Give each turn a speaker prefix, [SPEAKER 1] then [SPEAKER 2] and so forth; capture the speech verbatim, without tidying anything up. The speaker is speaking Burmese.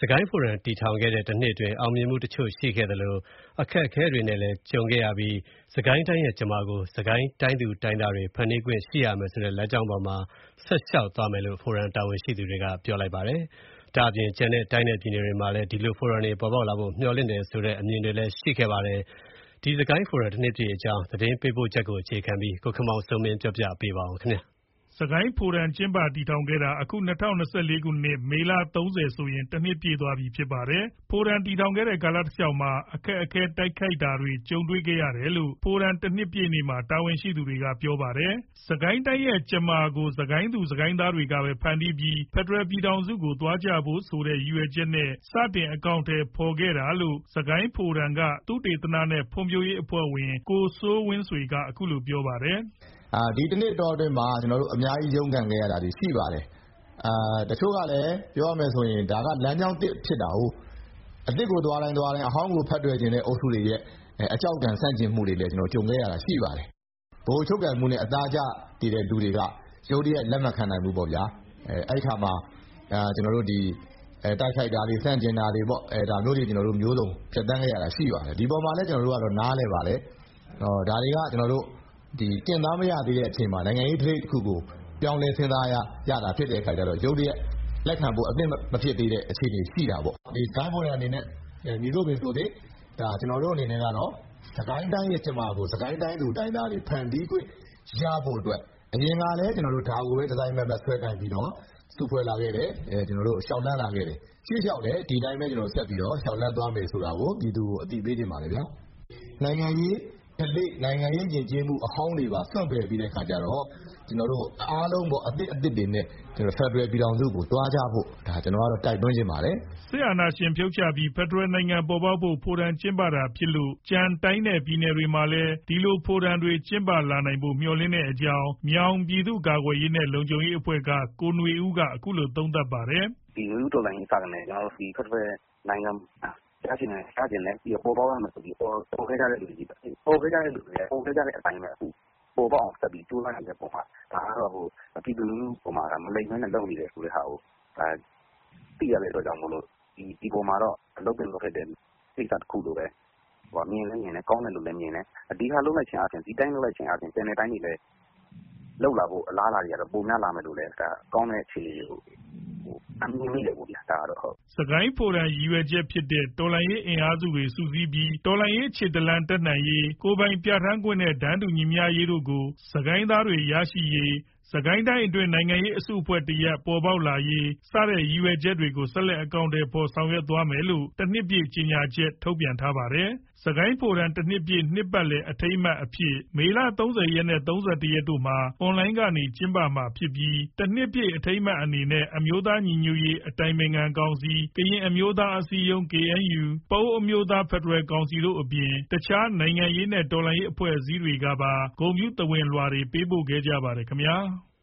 [SPEAKER 1] ကိုင်းဖိုရမ်တည်ထောင်ခဲ့တဲ့တစ်နှစ်အတွင်းအောင်မြင်မှုတချို့ရှိခဲ့သလိုအခက်အခဲတွေနဲ့လည်းကြုံခဲ့ရပြီးစစ်ကိုင်းတိုင်းရဲ့ကျွန်မကိုစစ်ကိုင်းတိုင်းသူတိုင်းသားတွေဖန်တီးခွင့်ရှိရမယ်ဆိုတဲ့လမ်းကြောင်းပေါ်မှာဆက်လျှောက်သွားမယ်လို့ဖိုရမ်တာဝန်ရှိသူတွေကပြောလိုက်ပါတယ်။ဒါအပြင်ကျန်တဲ့တိုင်းနယ်ပြည်နယ်တွေမှာလည်းဒီလိုဖိုရမ်တွေပေါ်ပေါက်လာဖို့မျှော်လင့်တယ်ဆိုတဲ့အမြင်တွေလည်းရှိခဲ့ပါတယ်။ဒီစစ်ကိုင်းဖိုရမ်တစ်နှစ်ပြည့်အကြောင်းသတင်းပေးပို့ချက်ကိုအခြေခံပြီးကိုခမောင်စုံမင်းပြောပြပေးပါဦးခင်ဗျာ။
[SPEAKER 2] စကိုင်းဖိုရမ်ကျင်းပတည်ထောင်ခဲ့တာအခု၂၀၂၄ခုနှစ်မေလ၃၀ဆိုရင်တစ်နှစ်ပြည့်သွားပြီဖြစ်ပါတယ်။ဖိုရမ်တည်ထောင်ခဲ့တဲ့ကာလတစ်လျှောက်မှာအခက်အခဲတိုက်ခိုက်တာတွေကြုံတွေ့ခဲ့ရတယ်လို့ဖိုရမ်တစ်နှစ်ပြည့်နေ့မှာတာဝန်ရှိသူတွေကပြောပါတယ်။စကိုင်းတိုင်းရဲ့ကျမာကိုစကိုင်းသူစကိုင်းသားတွေကပဲဖန်တီးပြီးဖက်ဒရယ်ပြည်ထောင်စုကိုသွားကြဖို့ဆိုတဲ့ရည်ရွယ်ချက်နဲ့စတင်အကောင့်ထဲပေါ်ခဲ့တာလို့စကိုင်းဖိုရမ်ကသုတေသနနဲ့ဖွံ့ဖြိုးရေးအဖွဲ့ဝင်ကိုစိုးဝင်းဆွေကအခုလိုပြောပါတယ်။
[SPEAKER 3] အာဒီတစ်နှစ်တော်အတွင်းမှာကျွန်တော်တို့အများကြီးရုန်းကန်ခဲ့ရတာတွေရှိပါတယ်အာတချို့ကလည်းပြောရမယ်ဆိုရင်ဒါကလမ်းကြောင်းတစ်ဖြစ်တာဟုတ်အစ်စ်ကိုသွားတိုင်းသွားတိုင်းအဟောင်းကိုဖတ်တွေ့ခြင်းတဲ့အုပ်စုတွေရဲ့အကြောက်တန်ဆန့်ကျင်မှုတွေလည်းကျွန်တော်ကြုံခဲ့ရတာရှိပါတယ်ဘိုလ်ချုပ်ကံမှုနဲ့အသားကျတည်တဲ့လူတွေကရုပ်တရက်လက်မှတ်ခံနိုင်မှုပေါ့ဗျာအဲအဲ့ခါမှာအာကျွန်တော်တို့ဒီအဲတိုက်ခိုက်တာတွေဆန့်ကျင်တာတွေပေါ့အဲဒါမျိုးတွေကျွန်တော်တို့မျိုးစုံဖြတ်တန်းခဲ့ရတာရှိပါတယ်ဒီပေါ်မှာလည်းကျွန်တော်တို့ကတော့နားလဲပါလေဟောဒါတွေကကျွန်တော်တို့ဒီကျင့်သားမရသေးတဲ့အချိန်မှာနိုင်ငံရေးထိတစ်ခုကိုပြောင်းလဲစဉ်းစားရရတာဖြစ်တဲ့အခါကျတော့ရုပ်တရက်လက်ခံဖို့အသင့်မဖြစ်သေးတဲ့အခြေအနေရှိတာပေါ့ဒီစကိုင်းဖိုရမ်အနေနဲ့ညီတို့ပင်ဆိုသေးဒါကျွန်တော်တို့အနေနဲ့ကတော့စကိုင်းတိုင်းရဲ့ကျမကိုစကိုင်းတိုင်းသူတိုင်းသားတွေဖန်တီးခွင့်ရဖို့အတွက်အရင်ကလည်းကျွန်တော်တို့ဒါကိုပဲဒီဇိုင်းမက်မက်ဆွဲကိုင်ပြီးတော့စုဖွဲ့လာခဲ့တယ်အဲကျွန်တော်တို့ရှောက်လန်းလာခဲ့တယ်ရှေ့လျှောက်လည်းဒီတိုင်းပဲကျွန်တော်ဆက်ပြီးတော့ရှောက်လန်းသွားမယ်ဆိုတာကိုပြည်သူကိုအသိပေးခြင်းပါလေဗျာနိုင်ငံရေးကလေးနိုင်ငံရေးကျင့်ကြံမှုအဟောင်းတွေပါဆွန့်ပယ်ပြီးတဲ့ခါကျတော့ကျွန်တော်တို့အားလုံးပေါ့အသစ်အသစ်တွေနဲ့ကျွန်တော်ဖက်ဒရယ်ပြည်ထောင်စုကိုတွားကြဖို့ဒါကျွန်တော်ကတော့တိုက်တွန်းခြင်းပါတယ်
[SPEAKER 2] ဆီယနာရှင်ဖြုတ်ချပြီးဖက်ဒရယ်နိုင်ငံပေါ်ပေါက်ဖို့ဖိုရမ်ကျင်းပတာဖြစ်လို့ကြံတိုင်းနယ်ပြည်နယ်တွေမှာလည်းဒီလိုဖိုရမ်တွေကျင်းပလာနိုင်ဖို့မျှော်လင့်တဲ့အကြောင်းမြောင်ပြည်သူ့ကာကွယ်ရေးနဲ့လုံခြုံရေးအဖွဲ့ကကိုຫນွေဦးကအခုလိုသုံးသပ်ပါတယ်
[SPEAKER 4] ဒီလူတော်လိုင်းစကနေကျွန်တော်တို့ဒီဖက်ဒရယ်နိုင်ငံရရှိနေရရှိနေပြီးပေါ်ပေါက်ရမယ်ဆိုပြီးပေါ်ပေါ်ခဲ့ကြတဲ့လူတွေပေါ်ခဲ့ကြတဲ့လူတွေပေါ်ခဲ့ကြတဲ့အတိုင်းပဲအခုပေါ်ပေါက်အောင်ဆက်ပြီးကျိုးလာနေတဲ့ပုံမှာဒါကတော့ဟိုပြည်သူလူထုပုံမှာမလိမ့်မဲနဲ့လုပ်နေတယ်ဆိုတဲ့ဟာကိုအဲသိရတဲ့အတွက်ကြောင့်မလို့ဒီဒီပုံမှာတော့အလုပ်ပင်လုပ်ခဲ့တဲ့စိတ်ဓာတ်တစ်ခုလိုပဲဟိုမြင်လဲမြင်လဲကောင်းတယ်လို့လည်းမြင်တယ်အဒီဟာလုံးလိုက်ခြင်းအပြင်ဒီတိုင်းလုံးလိုက်ခြင်းအပြင်ပြန်တဲ့တိုင်းတွေလည်းလောက်လာဖို့အလားအလာတွေကတော့ပုံများလာမယ်လို့လည်းဒါကောင်းတဲ့အခြေအနေကိုအမြင်မိတယ်ပေါ့ဗျာဒါကတော့ဟုတ်
[SPEAKER 2] စကိုင်းဖိုရမ်ရည်ရွယ်ချက်ဖြစ်တဲ့တော်လှန်ရေးအင်အားစုတွေစုစည်းပြီးတော်လှန်ရေးခြေတလန်တက်နိုင်ရေးကိုယ်ပိုင်ပြဋ္ဌာန်းခွင့်နဲ့ဒန်းတူညီမျှရေးတို့ကိုစကိုင်းသားတွေရရှိရေးစကိုင်းတိုင်းအတွင်းနိုင်ငံရေးအစုအဖွဲ့တရက်ပေါ်ပေါက်လာရေးစတဲ့ရည်ရွယ်ချက်တွေကိုဆက်လက်အကောင့်တွေပေါ်ဆောင်ရွက်သွားမယ်လို့တစ်နှစ်ပြည့်ကြေညာချက်ထုတ်ပြန်ထားပါတယ်။စကိုင်းဖိုရမ်တစ်နှစ်ပြည့်နှစ်ပတ်လည်အထိမ်းအမှတ်အဖြစ်မေလ၃၀ရက်နဲ့၃၁ရက်တို့မှာအွန်လိုင်းကနေကျင်းပမှာဖြစ်ပြီးတစ်နှစ်ပြည့်အထိမ်းအမှတ်အနေနဲ့အမျိုးသားညီညွတ်ရေးအတိုင်ပင်ခံကောင်စီကရင်အမျိုးသားအစည်းအရုံး ကေအန်ယူ ပအိုဝ်းအမျိုးသားဖက်ဒရယ်ကောင်စီတို့အပြင်တခြားနိုင်ငံရေးနဲ့တော်လှန်ရေးအဖွဲ့အစည်းတွေကပါဂုဏ်ပြုသဝဏ်လွှာတွေပေးပို့ခဲ့ကြပါတယ်ခင်ဗျာ။